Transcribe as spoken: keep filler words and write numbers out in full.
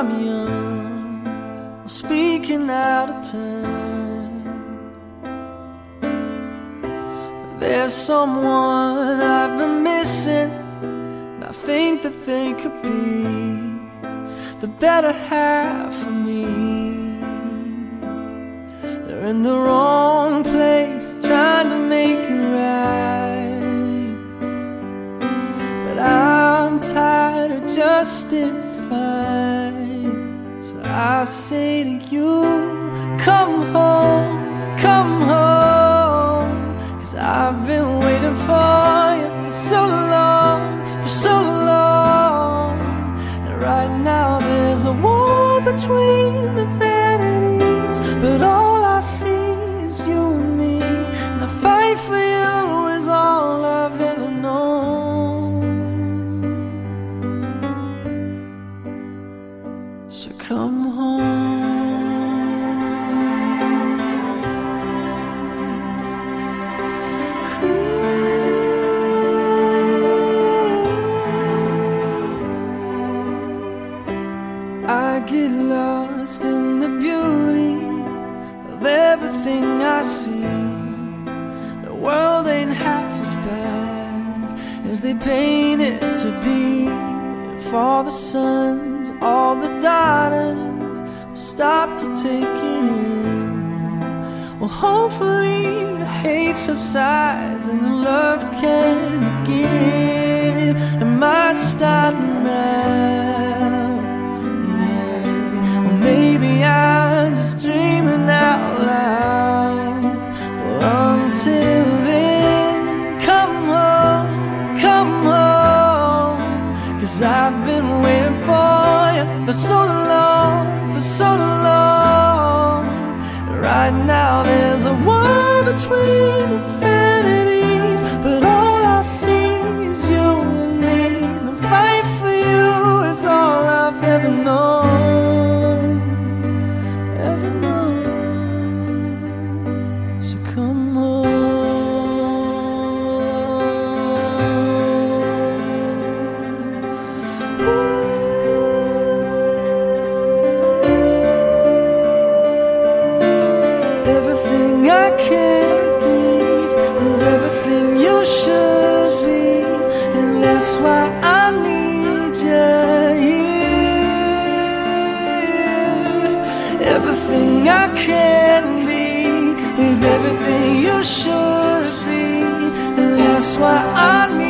I'm young, I'm speaking out of turn. But there's someone I've been missing, and I think that they could be the better half of me. They're in the wrong place, trying to make it right, but I'm tired of justifying. So I say to you, come home, come home, 'cause I've been waiting for you for so long, for so long. And right now there's a war between the vanities, but all I see is you and me, and the fight for you is all I've ever known. So come home. I get lost in the beauty of everything I see. The world ain't half as bad as they paint it to be. If all the sons, all the daughters will stop to take it in, well, hopefully the hate subsides and the love can begin. It might start now. Maybe I'm just dreaming out loud. Well, until then, come home, come home, 'cause I've been waiting for you for so long, for so long. Right now there's a war between infinities, but all I see is you and me. The fight for you is all I've ever known. Everything I can't be is everything you should be, and that's why I need you here. Everything I can be is everything you should be, and that's why I need you.